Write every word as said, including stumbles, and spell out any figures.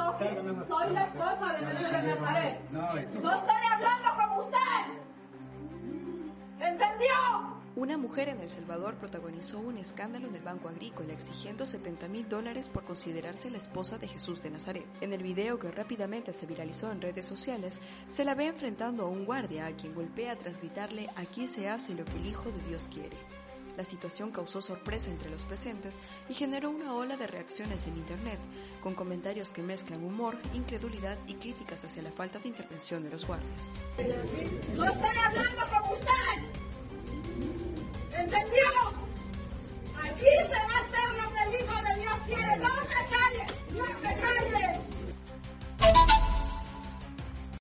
toque. Soy la esposa de Jesús de Nazaret. No estoy hablando con usted. ¿Entendió? Una mujer en El Salvador protagonizó un escándalo en el Banco Agrícola exigiendo setenta mil dólares por considerarse la esposa de Jesús de Nazaret. En el video, que rápidamente se viralizó en redes sociales, se la ve enfrentando a un guardia a quien golpea tras gritarle: aquí se hace lo que el Hijo de Dios quiere. La situación causó sorpresa entre los presentes y generó una ola de reacciones en internet, con comentarios que mezclan humor, incredulidad y críticas hacia la falta de intervención de los guardias. No estoy hablando